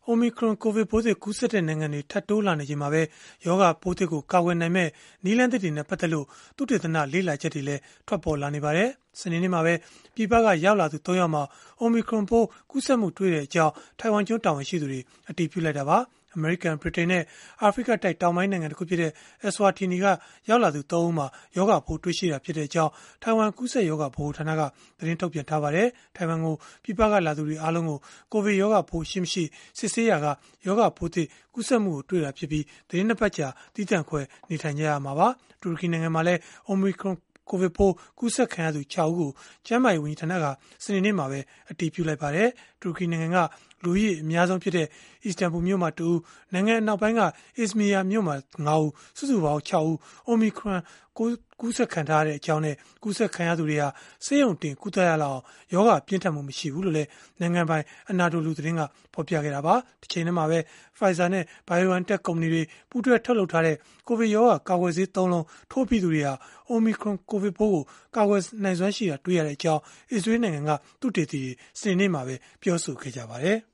Omicron ကိုဗစ်ပိုးသစ်ကူးစက်တဲ့နိုင်ငံတွေထပ်တိုးလာနေချိန်မှာပဲရောဂါပိုးသစ်ကိုကာကွယ်နိုင်မဲ့နည်းလမ်းသစ်တွေနဲ့ပတ်သက်လို့သုတေသနလေ့လာချက်တွေလည်းထွက်ပေါ်လာနေပါတယ်။စနေနေ့မှာပဲပြည်ပကရောက်လာသူ3ယောက်မှာ Omicron ပိုးကူးစက်မှုတွေ့တဲ့အကြောင်းထိုင်ဝမ်ကျွန်းတာဝန်ရှိသူတွေအတည်ပြုလိုက်တာပါ။အမေရိကန်ဗြိတိန်နဲ့အာဖရိကတိုက်တောင်ပိုင်းနိုင်ငံတစ်ခုဖြစ်တဲ့ Eswatini ကရောက်လာသူ3ဦးမှာရောဂါပိုးတွေ့ရှိတာဖြစ်တဲ့အကြောင်းထိုင်ဝမ်ကူးစက်ရောဂါဗဟိုဌာနကသတင်းထုတ်ပြန်ထားပါတယ်။ထိုင်ဝမ်ကိုပြည်ပကလာသူတွေအားလုံးကိုကိုဗစ်ရောဂါပိုးရှိမရှိစစ်ဆေးရာကရောဂါပိုးသစ်ကူးစက်မှုကိုတွေ့တာဖြစ်ပြီးသတင်းနှစ်ပတ်ကြာတည်တံ့ခွဲနေထိုင်ကြရမှာပါ။တူရကီနိုင်ငံမှာလည်း Omicron ကိုဗစ်ပိုးကူးစက်ခံရသူ6ဦးကိုကျန်းမာရေးဝန်ကြီးဌာနကစနေနေ့မှာပဲအတည်ပြုလိုက်ပါတယ်။တူရကီနိုင်ငံကလူဦးရေအများဆုံးဖြစ်တဲ့အီစတန်ဘူမြို့မှာ2ဦးနိုင်ငံအနောက်ပိုင်းကအစ္စမီယာမြို့မှာ9ဦးစုစုပေါင်း6ဦး Omicron ကူးစက်ခံထားရတဲ့အကြောင်းနဲ့ကူးစက်ခံရသူတွေဟာဆေးရုံတင်ကုသရလောက်အောင်ယောဂပြင်းထန်မှုမရှိဘူးလို့လည်းနိုင်ငံပိုင်အနာဒိုလူသတင်းကဖော်ပြခဲ့တာပါ။တစ်ချိန်တည်းမှာပဲ Pfizer နဲ့ BioNTech ကုမ္ပဏီတွေပူးတွဲထုတ်လုပ်ထားတဲ့ကိုဗစ်ရောဂါကာကွယ်ဆေး3လုံးထိုးပြီးသူတွေဟာ Omicron ကိုဗစ်ပိုးကိုကာကွယ်နိုင်စွမ်းရှိတာတွေ့ရတဲ့အကြောင်းအစ္စရေးနိုင်ငံကသုတေသီတွေစနေနေ့မှာပဲပြောဆိုခဲ့ကြပါတယ်။